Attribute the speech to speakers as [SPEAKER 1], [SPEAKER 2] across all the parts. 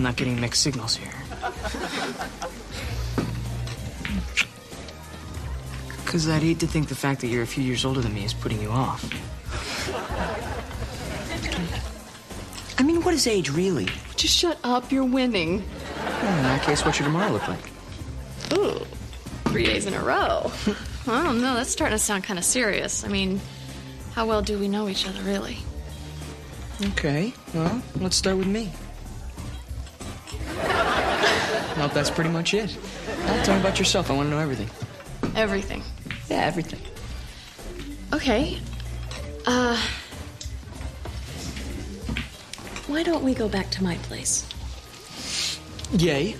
[SPEAKER 1] I'm not getting mixed signals here. Because I'd hate to think the fact that you're a few years older than me is putting you off. I mean, what is age, really?
[SPEAKER 2] Just shut up. You're winning.
[SPEAKER 1] Well, in that case, what's your tomorrow look like?
[SPEAKER 2] Ooh, 3 days in a row. I don't know. That's starting to sound kind of serious. I mean, how well do we know each other, really?
[SPEAKER 1] Okay, well, let's start with me. Well, that's pretty much it. Now, tell me about yourself. I want to know everything.
[SPEAKER 2] Everything.
[SPEAKER 1] Yeah, everything.
[SPEAKER 2] Okay. Why don't we go back to my place?
[SPEAKER 1] Yay.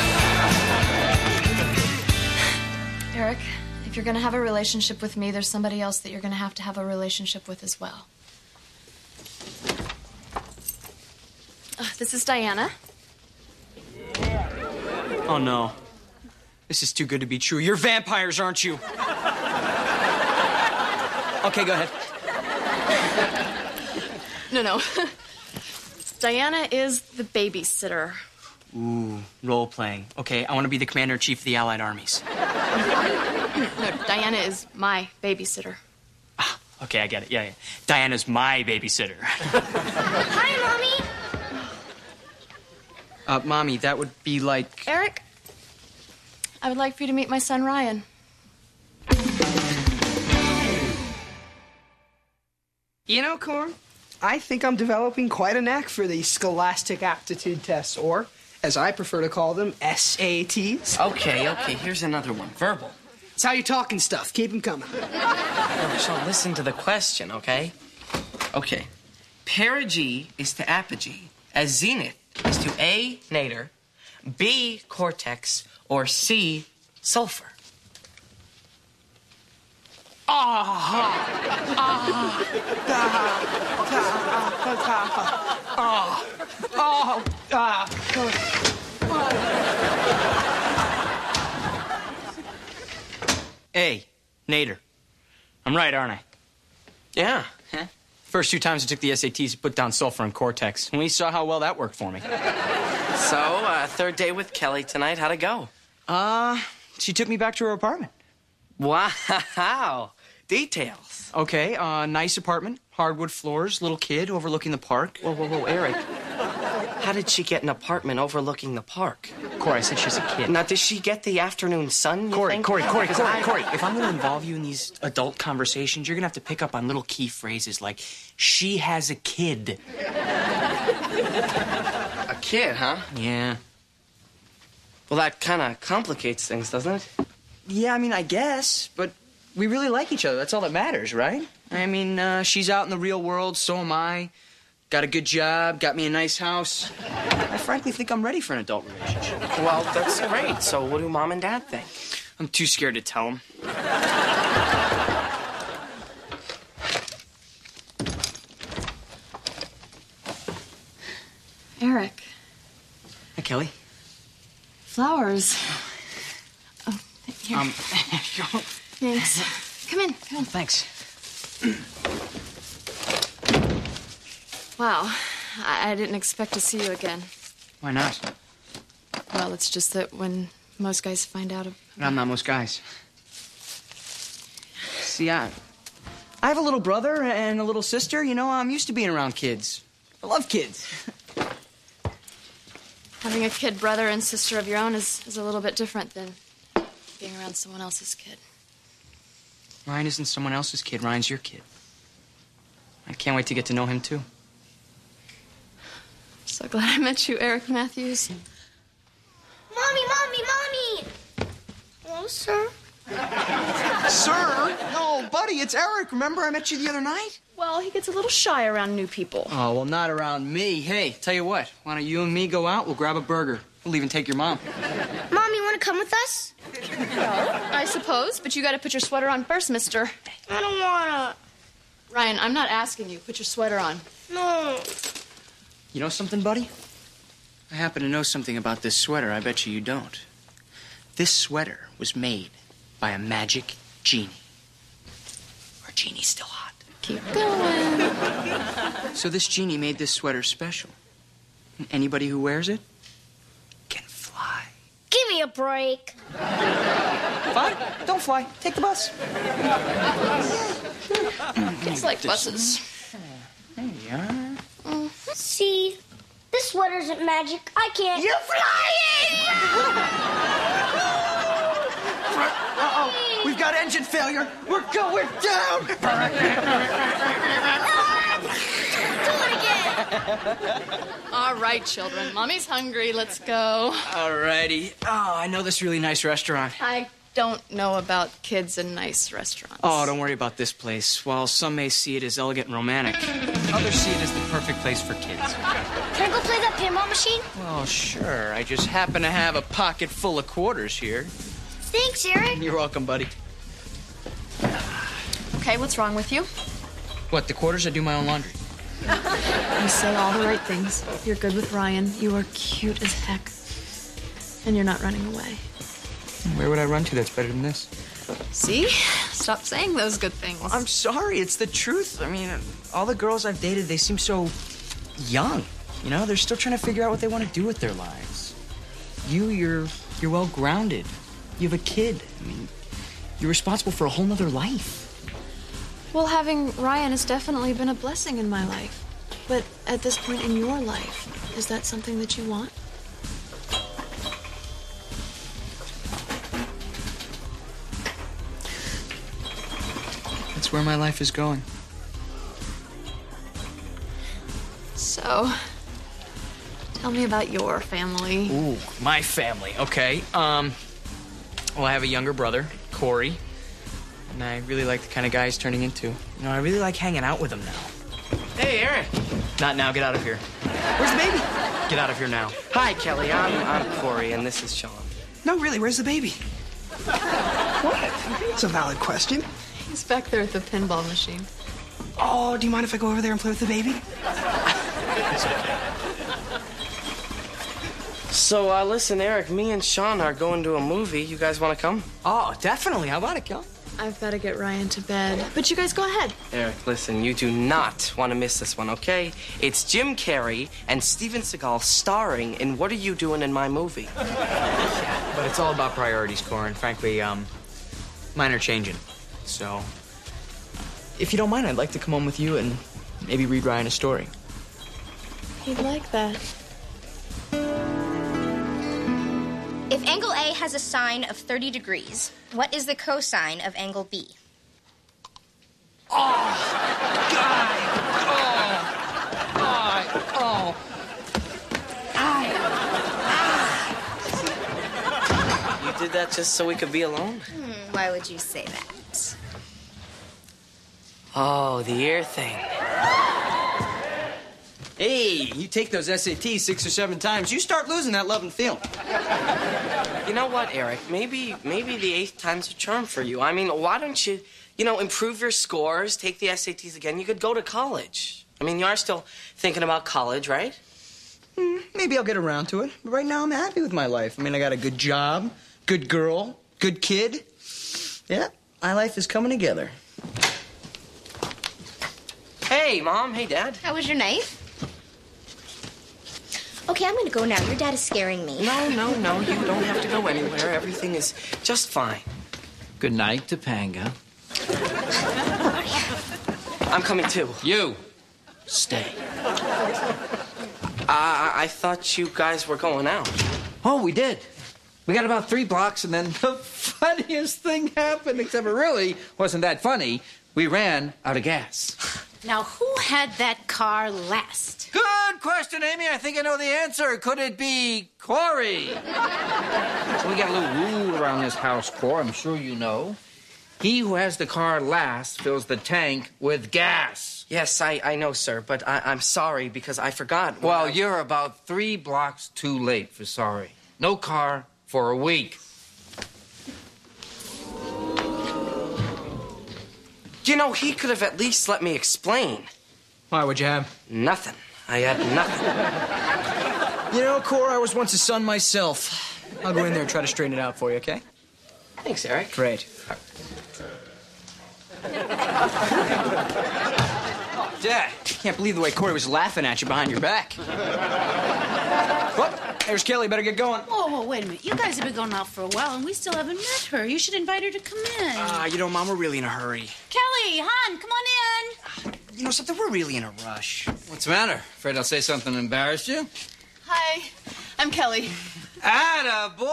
[SPEAKER 2] Eric, if you're gonna have a relationship with me, there's somebody else that you're gonna have a relationship with as well. This is Diana.
[SPEAKER 1] Oh, no. This is too good to be true. You're vampires, aren't you? Okay, go ahead.
[SPEAKER 2] No. Diana is the babysitter.
[SPEAKER 1] Ooh, role-playing. Okay, I want to be the commander-in-chief of the Allied armies.
[SPEAKER 2] No, Diana is my babysitter.
[SPEAKER 1] Ah, okay, I get it. Yeah. Diana's my babysitter.
[SPEAKER 3] Hi, Mommy.
[SPEAKER 1] Mommy, that would be like...
[SPEAKER 2] Eric, I would like for you to meet my son, Ryan.
[SPEAKER 4] You know, Corn, I think I'm developing quite a knack for these scholastic aptitude tests, or, as I prefer to call them, SATs.
[SPEAKER 5] Okay, here's another one. Verbal.
[SPEAKER 4] It's how you talking stuff. Keep them coming.
[SPEAKER 5] So listen to the question, okay? Okay. Perigee is to apogee as zenith is to A, nadir, B, cortex, or C, sulfur.
[SPEAKER 1] A, nadir. I'm right, aren't I?
[SPEAKER 5] Yeah.
[SPEAKER 1] Huh? First 2 times I took the SATs, I put down sulfur and cortex. And we saw how well that worked for me.
[SPEAKER 5] So, third day with Kelly tonight. How'd it go?
[SPEAKER 1] She took me back to her apartment.
[SPEAKER 5] Wow. Details.
[SPEAKER 1] Okay, nice apartment, hardwood floors, little kid overlooking the park.
[SPEAKER 5] Whoa, Eric. How did she get an apartment overlooking the park?
[SPEAKER 1] Corey, I said she's a kid.
[SPEAKER 5] Now, does she get the afternoon sun, you
[SPEAKER 1] Corey,
[SPEAKER 5] think?
[SPEAKER 1] Corey, if I'm gonna involve you in these adult conversations, you're gonna have to pick up on little key phrases like, she has a kid.
[SPEAKER 5] A kid, huh?
[SPEAKER 1] Yeah.
[SPEAKER 5] Well, that kind of complicates things, doesn't it?
[SPEAKER 1] Yeah, I mean, I guess, but we really like each other. That's all that matters, right? I mean, she's out in the real world, so am I. Got a good job, got me a nice house. I frankly think I'm ready for an adult relationship.
[SPEAKER 5] Well, that's great. So what do Mom and Dad think?
[SPEAKER 1] I'm too scared to tell them.
[SPEAKER 2] Eric.
[SPEAKER 1] Hi, Kelly.
[SPEAKER 2] Flowers. Oh, here.
[SPEAKER 1] Here you go.
[SPEAKER 2] Thanks. Come in.
[SPEAKER 1] Thanks.
[SPEAKER 2] Wow. I didn't expect to see you again.
[SPEAKER 1] Why not?
[SPEAKER 2] Well, it's just that when most guys find out...
[SPEAKER 1] I'm not most guys. See, I have a little brother and a little sister. You know, I'm used to being around kids. I love kids.
[SPEAKER 2] Having a kid brother and sister of your own is a little bit different than being around someone else's kid.
[SPEAKER 1] Ryan isn't someone else's kid. Ryan's your kid. I can't wait to get to know him, too.
[SPEAKER 2] So glad I met you, Eric Matthews.
[SPEAKER 3] Mommy! Hello, sir.
[SPEAKER 1] Sir? No, buddy, it's Eric. Remember I met you the other night?
[SPEAKER 2] Well, he gets a little shy around new people.
[SPEAKER 1] Oh, well, not around me. Hey, tell you what. Why don't you and me go out? We'll grab a burger. We'll even take your mom.
[SPEAKER 3] Mommy, want to come with us?
[SPEAKER 2] I suppose, but you got to put your sweater on first, mister.
[SPEAKER 3] I don't want
[SPEAKER 2] Ryan, I'm not asking you. Put your sweater on.
[SPEAKER 3] to. No.
[SPEAKER 1] You know something, buddy? I happen to know something about this sweater. I bet you don't. This sweater was made by a magic genie. Our genie's still hot.
[SPEAKER 2] Keep going.
[SPEAKER 1] So this genie made this sweater special. Anybody who wears it
[SPEAKER 3] break.
[SPEAKER 1] Fine. Don't fly. Take the bus.
[SPEAKER 2] Kids like buses.
[SPEAKER 1] There you are.
[SPEAKER 3] See, this sweater isn't magic. I can't.
[SPEAKER 1] You're flying! Uh-oh. We've got engine failure. We're going down.
[SPEAKER 3] Do it again.
[SPEAKER 2] All right, children. Mommy's hungry. Let's go.
[SPEAKER 1] Alrighty. Oh, I know this really nice restaurant.
[SPEAKER 2] I don't know about kids in nice restaurants.
[SPEAKER 1] Oh, don't worry about this place. While some may see it as elegant and romantic, others see it as the perfect place for kids.
[SPEAKER 3] Can I go play that pinball machine?
[SPEAKER 1] Well, sure. I just happen to have a pocket full of quarters here.
[SPEAKER 3] Thanks, Eric.
[SPEAKER 1] You're welcome, buddy.
[SPEAKER 2] Okay, what's wrong with you?
[SPEAKER 1] What, the quarters? I do my own laundry.
[SPEAKER 2] You say all the right things. You're good with Ryan. You are cute as heck. And you're not running away.
[SPEAKER 1] Where would I run to that's better than this?
[SPEAKER 2] See? Stop saying those good things.
[SPEAKER 1] I'm sorry, it's the truth. I mean, all the girls I've dated, they seem so young. You know, they're still trying to figure out what they want to do with their lives. You're well grounded. You have a kid. I mean, you're responsible for a whole nother life.
[SPEAKER 2] Well, having Ryan has definitely been a blessing in my life. But at this point in your life, is that something that you want?
[SPEAKER 1] That's where my life is going.
[SPEAKER 2] So, tell me about your family.
[SPEAKER 1] Ooh, my family. Okay. Well, I have a younger brother, Corey. And I really like the kind of guy he's turning into. You know, I really like hanging out with him now.
[SPEAKER 5] Hey, Eric.
[SPEAKER 1] Not now. Get out of here. Where's the baby? Get out of here now.
[SPEAKER 5] Hi, Kelly. I'm Corey, and this is Sean.
[SPEAKER 4] No, really, where's the baby? What? That's a valid question.
[SPEAKER 2] He's back there at the pinball machine.
[SPEAKER 4] Oh, do you mind if I go over there and play with the baby?
[SPEAKER 5] So, listen, Eric, me and Sean are going to a movie. You guys want to come?
[SPEAKER 1] Oh, definitely. How about it, Kel?
[SPEAKER 2] I've got to get Ryan to bed. But you guys go ahead.
[SPEAKER 5] Eric, listen, you do not want to miss this one, okay? It's Jim Carrey and Steven Seagal starring in What Are You Doing in My Movie?
[SPEAKER 1] But it's all about priorities, Cora, and frankly, mine are changing. So, if you don't mind, I'd like to come home with you and maybe read Ryan a story.
[SPEAKER 2] He'd like that.
[SPEAKER 3] If angle A has a sine of 30 degrees, what is the cosine of angle B?
[SPEAKER 5] You did that just so we could be alone?
[SPEAKER 3] Why would you say that?
[SPEAKER 5] Oh, the ear thing.
[SPEAKER 1] Hey, you take those SATs 6 or 7 times, you start losing that love and feeling.
[SPEAKER 5] You know what, Eric? Maybe the 8th time's a charm for you. I mean, why don't you, improve your scores, take the SATs again? You could go to college. I mean, you are still thinking about college, right?
[SPEAKER 1] Maybe I'll get around to it. But right now, I'm happy with my life. I mean, I got a good job, good girl, good kid. Yeah, my life is coming together.
[SPEAKER 5] Hey, Mom. Hey, Dad.
[SPEAKER 3] How was your night? Okay, I'm gonna go now. Your dad is scaring me.
[SPEAKER 5] No, you don't have to go anywhere. Everything is just fine.
[SPEAKER 6] Good night, Topanga.
[SPEAKER 5] I'm coming too.
[SPEAKER 6] You, stay.
[SPEAKER 5] I thought you guys were going out.
[SPEAKER 6] Oh, we did. We got about 3 blocks, and then the funniest thing happened, except it really wasn't that funny. We ran out of gas.
[SPEAKER 7] Now, who had that car last?
[SPEAKER 6] Good question, Amy. I think I know the answer. Could it be Corey? So we got a little rule around this house, Cor, I'm sure you know. He who has the car last fills the tank with gas.
[SPEAKER 5] Yes, I know, sir, but I'm sorry because I forgot.
[SPEAKER 6] Well, you're about 3 blocks too late for sorry. No car for a week.
[SPEAKER 5] He could have at least let me explain.
[SPEAKER 1] Why would you have?
[SPEAKER 5] Nothing. I had nothing.
[SPEAKER 1] Cora, I was once a son myself. I'll go in there and try to straighten it out for you, okay?
[SPEAKER 5] Thanks, Eric.
[SPEAKER 1] Great. Dad, can't believe the way Corey was laughing at you behind your back. What? There's Kelly. Better get going.
[SPEAKER 7] Whoa, wait a minute. You guys have been going out for a while, and we still haven't met her. You should invite her to come in.
[SPEAKER 1] You know, Mom, we're really in a hurry.
[SPEAKER 7] Kelly, hon, come on in.
[SPEAKER 1] You know something? We're really in a rush.
[SPEAKER 6] What's the matter? Afraid I'll say something to embarrass you?
[SPEAKER 2] Hi, I'm Kelly.
[SPEAKER 6] Atta boy!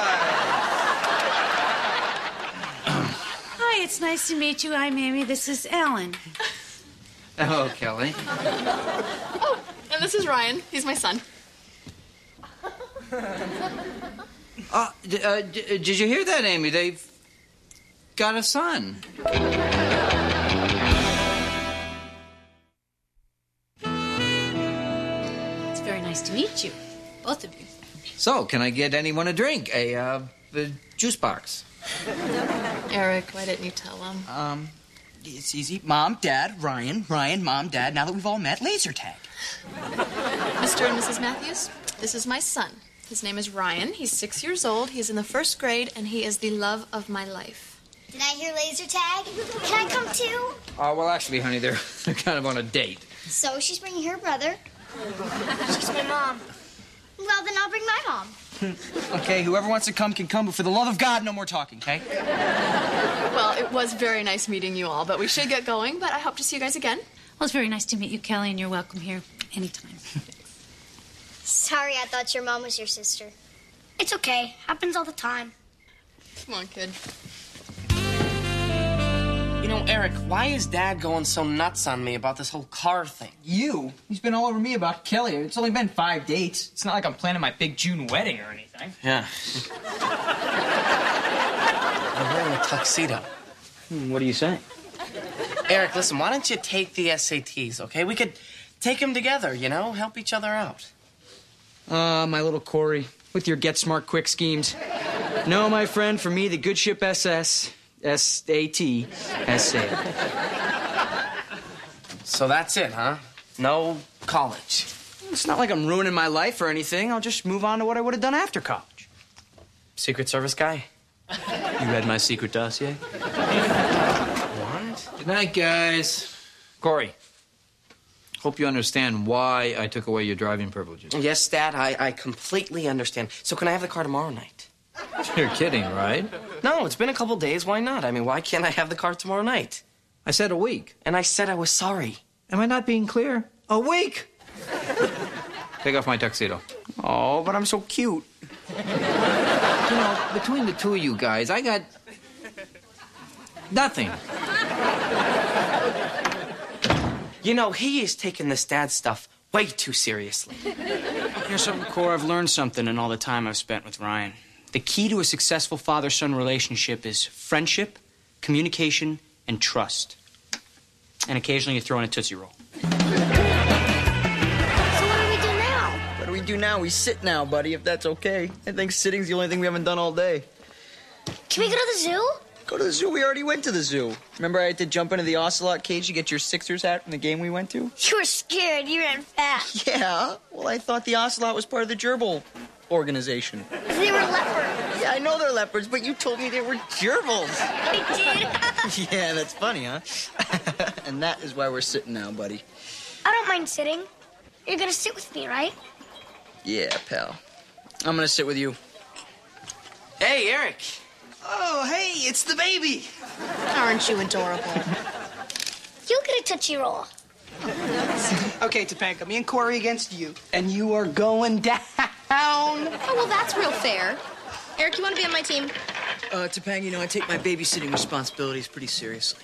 [SPEAKER 7] Hi, it's nice to meet you. I'm Amy. This is Alan.
[SPEAKER 6] Oh, Kelly.
[SPEAKER 2] Oh, and this is Ryan. He's my son.
[SPEAKER 6] Did you hear that, Amy? They've got a son.
[SPEAKER 7] It's very nice to meet you, both of you.
[SPEAKER 6] So, can I get anyone a drink? A juice box.
[SPEAKER 2] Eric, why didn't you tell him?
[SPEAKER 1] It's easy. Mom, Dad, Ryan, Mom, Dad. Now that we've all met, laser tag.
[SPEAKER 2] Mr. and Mrs. Matthews, this is my son. His name is Ryan. He's 6 years old. He's in the 1st grade, and he is the love of my life.
[SPEAKER 3] Did I hear laser tag? Can I come too?
[SPEAKER 6] Well, actually, honey, they're kind of on a date.
[SPEAKER 3] So she's bringing her brother. She's my mom. Well, then I'll bring my mom.
[SPEAKER 1] Okay, whoever wants to come can come, but for the love of God, no more talking, okay?
[SPEAKER 2] Well, it was very nice meeting you all, but we should get going, but I hope to see you guys again.
[SPEAKER 7] Well, it's very nice to meet you, Kelly, and you're welcome here anytime.
[SPEAKER 3] Sorry, I thought your mom was your sister. It's okay. Happens all the time.
[SPEAKER 2] Come on, kid.
[SPEAKER 5] You know, Eric, why is Dad going so nuts on me about this whole car thing?
[SPEAKER 1] You? He's been all over me about Kelly. It's only been 5 dates. It's not like I'm planning my big June wedding or anything.
[SPEAKER 5] Yeah. I'm wearing a tuxedo.
[SPEAKER 1] What are you saying?
[SPEAKER 5] Eric, listen, why don't you take the SATs, okay? We could take them together, you know? Help each other out.
[SPEAKER 1] My little Corey, with your get smart quick schemes. No, my friend, for me, the good ship SS, SAT, has sailed.
[SPEAKER 5] So that's it, huh? No college.
[SPEAKER 1] It's not like I'm ruining my life or anything. I'll just move on to what I would have done after college.
[SPEAKER 5] Secret Service guy?
[SPEAKER 1] You read my secret dossier?
[SPEAKER 5] What?
[SPEAKER 6] Good night, guys. Corey, hope you understand why I took away your driving privileges.
[SPEAKER 5] Yes, Dad, I completely understand. So can I have the car tomorrow night?
[SPEAKER 6] You're kidding, right?
[SPEAKER 5] No, it's been a couple days. Why not? I mean, why can't I have the car tomorrow night?
[SPEAKER 6] I said a week.
[SPEAKER 5] And I said I was sorry.
[SPEAKER 6] Am I not being clear? A week! Take off my tuxedo.
[SPEAKER 1] Oh, but I'm so cute.
[SPEAKER 6] You know, between the two of you guys, I got nothing.
[SPEAKER 5] You know, he is taking this dad stuff way too seriously.
[SPEAKER 1] You know something, Cora? I've learned something in all the time I've spent with Ryan. The key to a successful father-son relationship is friendship, communication, and trust. And occasionally you throw in a Tootsie Roll.
[SPEAKER 3] So what do we do now?
[SPEAKER 1] What do we do now? We sit now, buddy, if that's okay. I think sitting's the only thing we haven't done all day.
[SPEAKER 3] Can we go to the zoo?
[SPEAKER 1] Go to the zoo? We already went to the zoo. Remember I had to jump into the ocelot cage to get your Sixers hat from the game we went to?
[SPEAKER 3] You were scared. You ran fast.
[SPEAKER 1] Yeah. Well, I thought the ocelot was part of the gerbil organization.
[SPEAKER 3] They were leopards.
[SPEAKER 1] Yeah, I know they're leopards, but you told me they were gerbils.
[SPEAKER 3] I did.
[SPEAKER 1] Yeah, that's funny, huh? And that is why we're sitting now, buddy.
[SPEAKER 3] I don't mind sitting. You're gonna sit with me, right?
[SPEAKER 1] Yeah, pal. I'm gonna sit with you.
[SPEAKER 5] Hey, Eric.
[SPEAKER 1] Oh, hey, it's the baby.
[SPEAKER 2] Aren't you adorable?
[SPEAKER 3] You'll get a Tootsie Roll.
[SPEAKER 4] Okay, Topanga, me and Corey against you. And you are going down.
[SPEAKER 3] Oh, well, that's real fair. Eric, you want to be on my team?
[SPEAKER 1] Topanga, you know, I take my babysitting responsibilities pretty seriously.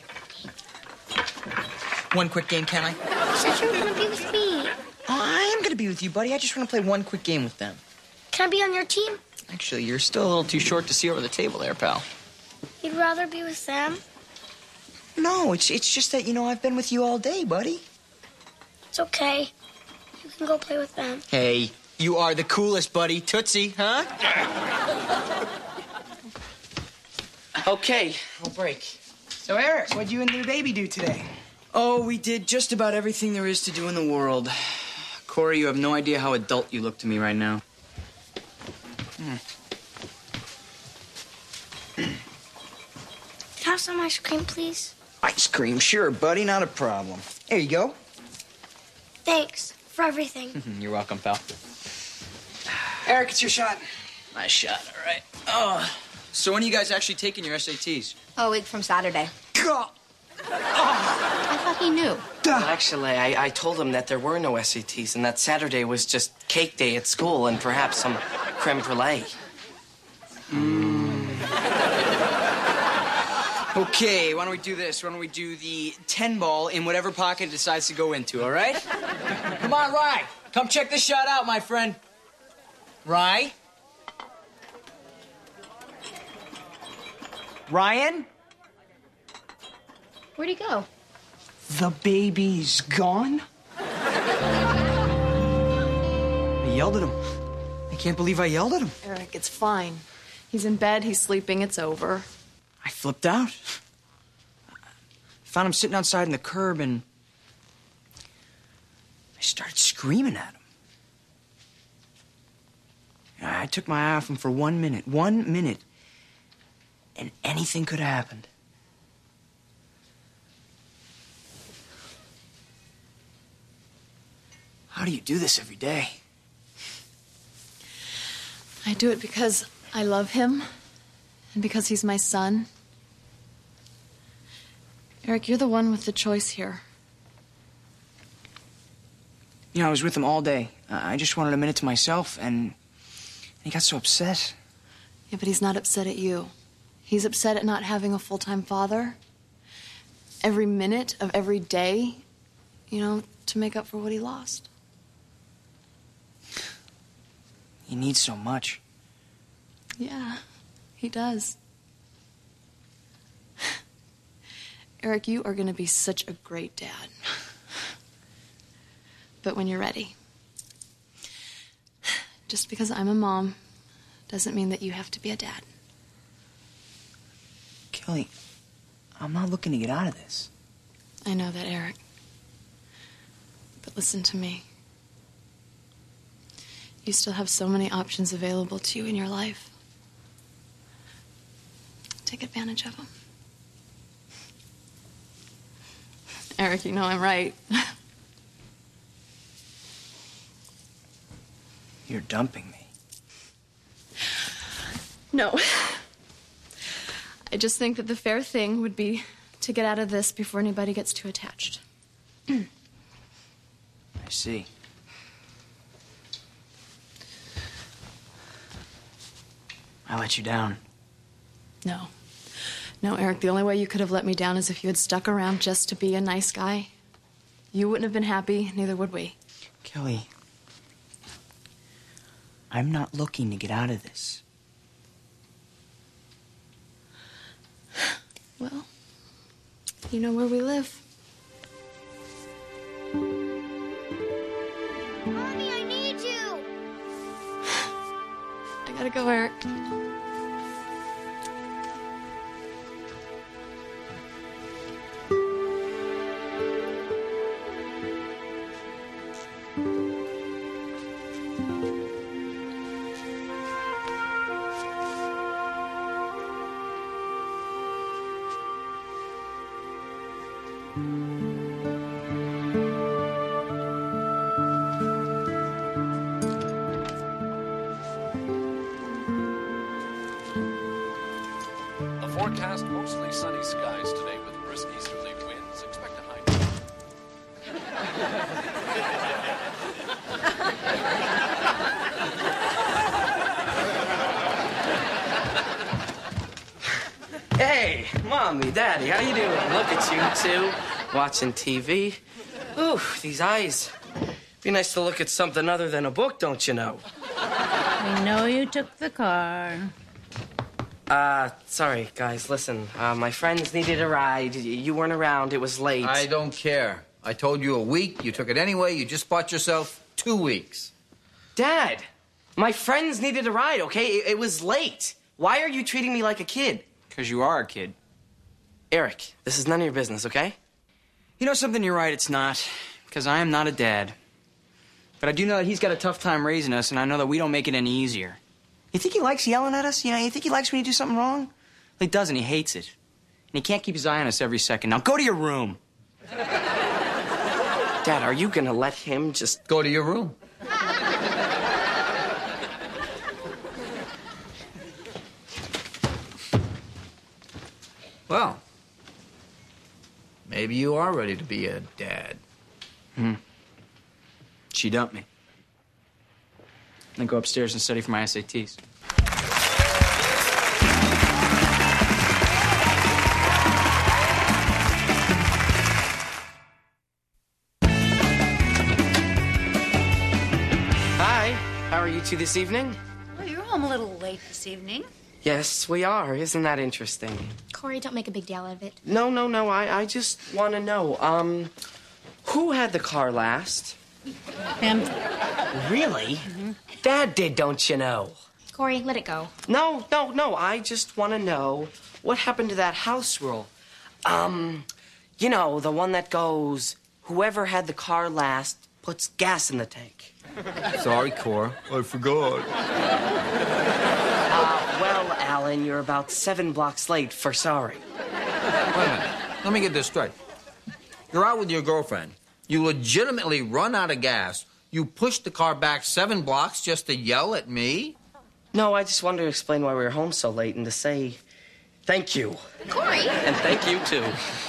[SPEAKER 1] One quick game, can I?
[SPEAKER 3] You said you were going to be with me.
[SPEAKER 1] Oh, I am gonna be with you, buddy. I just want to play one quick game with them.
[SPEAKER 3] Can I be on your team?
[SPEAKER 1] Actually, you're still a little too short to see over the table there, pal.
[SPEAKER 3] You'd rather be with them?
[SPEAKER 1] No, it's just that, you know, I've been with you all day, buddy.
[SPEAKER 3] It's okay. You can go play with them.
[SPEAKER 1] Hey, you are the coolest, buddy. Tootsie, huh?
[SPEAKER 5] Okay, I'll break.
[SPEAKER 4] So, Eric, what'd you and the baby do today?
[SPEAKER 1] Oh, we did just about everything there is to do in the world. Corey, you have no idea how adult you look to me right now.
[SPEAKER 3] Can I have some ice cream, please?
[SPEAKER 1] Ice cream, sure, buddy, not a problem. There you go.
[SPEAKER 3] Thanks for everything.
[SPEAKER 1] You're welcome, pal.
[SPEAKER 4] Eric, it's your shot.
[SPEAKER 1] Nice shot, all right. Oh. So when are you guys actually taking your SATs?
[SPEAKER 3] A week from Saturday.
[SPEAKER 4] God.
[SPEAKER 3] I thought he knew.
[SPEAKER 5] Well, actually, I told him that there were no SATs and that Saturday was just cake day at school and perhaps some creme brulee.
[SPEAKER 1] Okay, why don't we do this? Why don't we do the 10 ball in whatever pocket it decides to go into, all right? Come on, Rye. Come check this shot out, my friend. Rye? Ryan?
[SPEAKER 3] Where'd he go?
[SPEAKER 4] The baby's gone?
[SPEAKER 1] I yelled at him. I can't believe I yelled at him.
[SPEAKER 2] Eric, it's fine. He's in bed, he's sleeping, it's over.
[SPEAKER 1] I flipped out. Found him sitting outside in the curb, and I started screaming at him. I took my eye off him for 1 minute. 1 minute. And anything could have happened. How do you do this every day?
[SPEAKER 2] I do it because I love him and because he's my son. Eric, you're the one with the choice here.
[SPEAKER 1] You know, I was with him all day. I just wanted a minute to myself, and he got so upset.
[SPEAKER 2] Yeah, but he's not upset at you. He's upset at not having a full-time father. Every minute of every day, you know, to make up for what he lost.
[SPEAKER 1] He needs so much.
[SPEAKER 2] Yeah, he does. Eric, you are going to be such a great dad. But when you're ready. Just because I'm a mom doesn't mean that you have to be a dad.
[SPEAKER 1] Kelly, I'm not looking to get out of this.
[SPEAKER 2] I know that, Eric. But listen to me. You still have so many options available to you in your life. Take advantage of them. Eric, you know I'm right.
[SPEAKER 1] You're dumping me.
[SPEAKER 2] No. I just think that the fair thing would be to get out of this before anybody gets too attached.
[SPEAKER 1] I see. I let you down.
[SPEAKER 2] No. No, Eric, the only way you could have let me down is if you had stuck around just to be a nice guy. You wouldn't have been happy, neither would we.
[SPEAKER 1] Kelly, I'm not looking to get out of this.
[SPEAKER 2] Well, you know where we live.
[SPEAKER 3] Mommy, I need you.
[SPEAKER 2] I gotta go, Eric.
[SPEAKER 8] The forecast, mostly sunny skies today with brisk easterly winds. Expect a high.
[SPEAKER 5] Hey, Mommy, Daddy, how you doing? Look at you two, watching TV. Ooh, these eyes. Be nice to look at something other than a book, don't you know?
[SPEAKER 7] We know you took the car.
[SPEAKER 5] Sorry, guys, listen. My friends needed a ride. You weren't around. It was late.
[SPEAKER 6] I don't care. I told you a week. You took it anyway. You just bought yourself 2 weeks.
[SPEAKER 5] Dad, my friends needed a ride, okay? It was late. Why are you treating me like a kid?
[SPEAKER 1] Because you are a kid.
[SPEAKER 5] Eric, this is none of your business, okay?
[SPEAKER 1] You know something? You're right, it's not. Because I am not a dad. But I do know that he's got a tough time raising us, and I know that we don't make it any easier. You think he likes yelling at us? You know, you think he likes when you do something wrong? Well, he doesn't. He hates it. And he can't keep his eye on us every second. Now go to your room.
[SPEAKER 5] Dad, are you gonna let him just...
[SPEAKER 6] Go to your room. Well, maybe you are ready to be a dad.
[SPEAKER 1] She dumped me. Then go upstairs and study for my SATs.
[SPEAKER 5] Hi, how are you two this evening?
[SPEAKER 7] Well, you're home a little late this evening.
[SPEAKER 5] Yes, we are. Isn't that interesting?
[SPEAKER 3] Corey, don't make a big deal out of it.
[SPEAKER 5] No. I just want to know, who had the car last?
[SPEAKER 7] Him.
[SPEAKER 5] Really? Dad did, don't you know?
[SPEAKER 3] Corey, let it go.
[SPEAKER 5] No. I just want to know what happened to that house rule. You know, the one that goes, whoever had the car last puts gas in the tank.
[SPEAKER 6] Sorry, Cora. I forgot.
[SPEAKER 5] Well, Alan, you're about 7 blocks late for sorry.
[SPEAKER 6] Wait a minute. Let me get this straight. You're out with your girlfriend. You legitimately run out of gas. You push the car back 7 blocks just to yell at me?
[SPEAKER 5] No, I just wanted to explain why we were home so late and to say thank you.
[SPEAKER 3] Corey!
[SPEAKER 5] And thank you, too.